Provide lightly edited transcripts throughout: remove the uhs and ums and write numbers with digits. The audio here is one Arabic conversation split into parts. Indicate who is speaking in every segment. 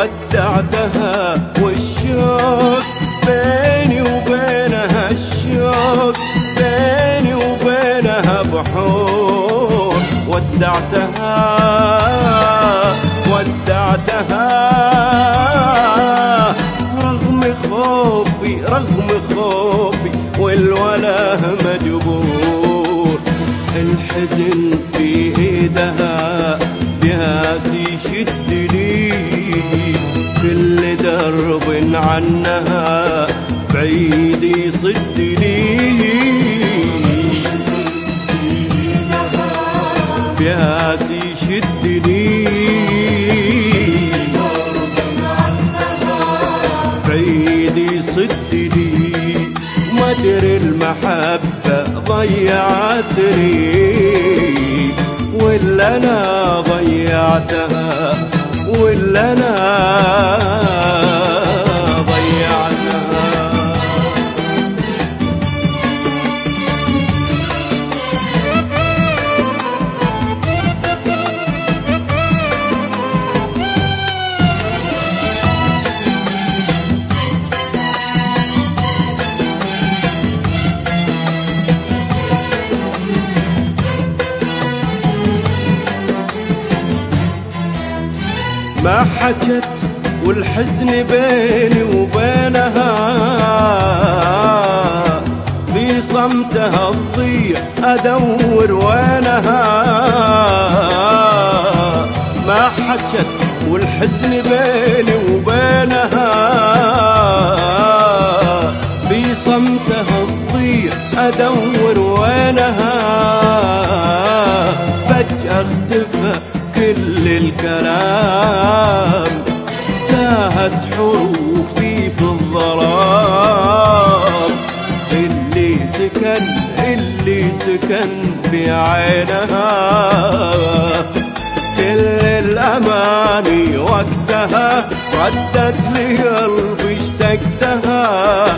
Speaker 1: ودعتها والشوق بيني وبينها، الشوق بيني وبينها بحور. ودعتها رغم خوفي والوله مجبور. الحزن في ايدها بياسي يشدني، كل درب عنها بعيد يصدني. بياسي يشدني بعيد يصدني. مدري المحبة ضيعتني ولا أنا ضيعتها، ولا أنا ضيعتها. ما حكت والحزن بيني وبينها، في صمتها تضيع أدور وينها. ما حكت والحزن بيني وبينها، في صمتها تضيع أدور وينها. فجأة اختفى كل الكلام، تاهت حروفي في الظلام. اللي سكن في عينها، كل الأماني وقتها ردت لي قلبي اشتقتها.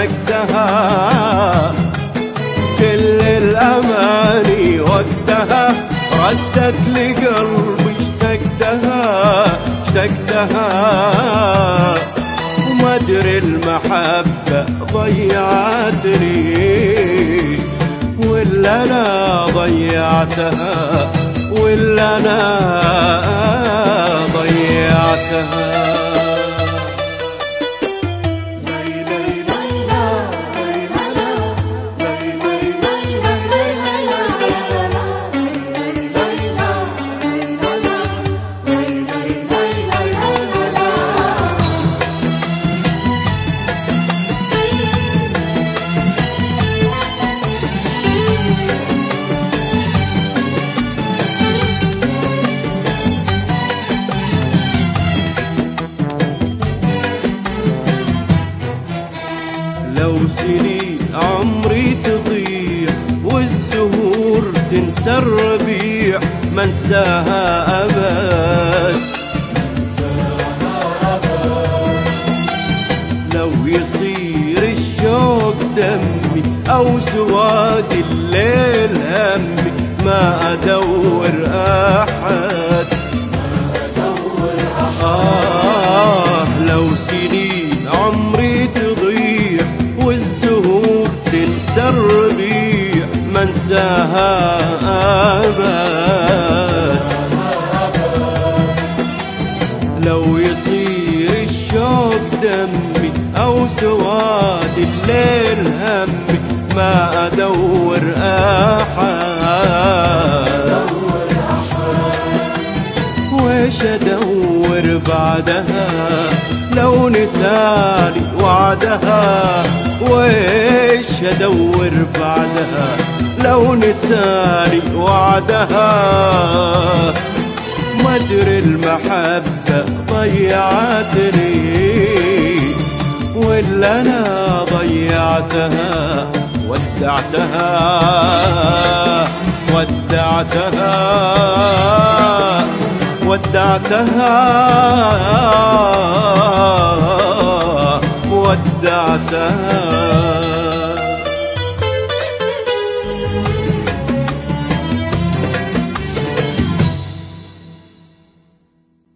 Speaker 1: كل الأماني وقتها ردت لي قلبي اشتقتها. وما ادري المحبة ضيعتني ولا أنا ضيعتها، ولا أنا ضيعتها. لو سنين عمري تضيع والزهور تنسى الربيع، ما انساها أبد. لو يصير الشوق دمي أو سواد الليل همي، ما أدور أحد. لو سنين عمري تضيع والزهور تنسى الربيع، ما انساها أبد. لو يصير الشوق دمي أو سواد الليل همي، ما أدور أحد. ويش أدور بعدها لو نسالي وعدها؟ ويش أدور بعدها لو نسالي وعدها؟ مدري المحبة ضيعتني ولا أنا ضيعتها. ودعتها ودعتها